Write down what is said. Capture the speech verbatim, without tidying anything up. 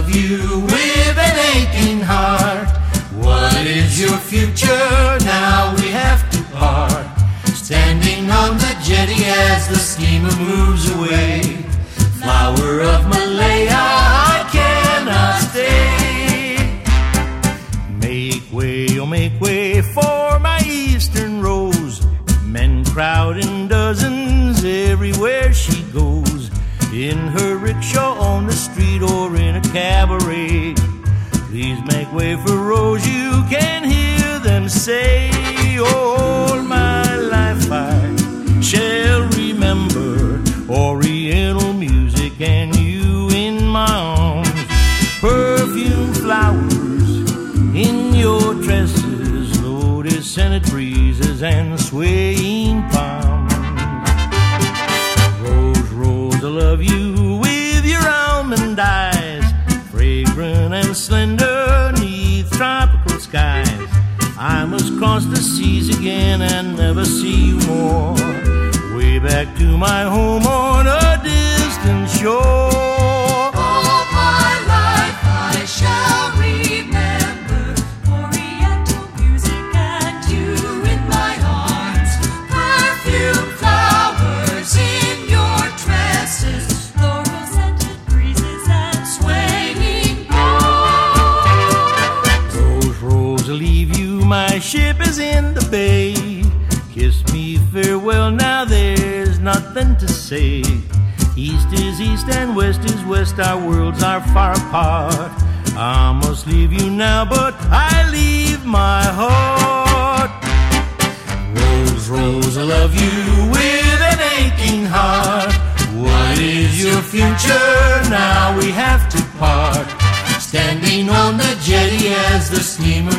love you with an aching heart. What is your future? Now we have to part. Standing on the jetty as the steamer moves away. Flower of Malaya, I cannot stay. Make way, oh make way for my eastern rose. Men crowd in dozens everywhere she goes. In her rickshaw on the street or in a cabaret. Please make way for Rose, you can hear them say. All my life I shall remember Oriental music and you in my arms. Perfume flowers in your tresses, lotus scented breezes and swaying palms. Rose, Rose, I love you with your almond eyes, fragrant and slender neath tropical skies. I must cross the seas again and never see you more. Way back to my home on a distant shore. All my life I shall remember Oriental music and you in my arms. Perfume flowers in your tresses, laurel scented breezes and swaying palms. Rose, Rose, I'll leave you, my ship is in the bay. Kiss me farewell, now there's nothing to say. East is east and west is west, our worlds are far apart. I must leave you now, but I leave my heart. Rose, Rose, I love you with an aching heart. What is your future? Now we have to part. Standing on the jetty as the steamer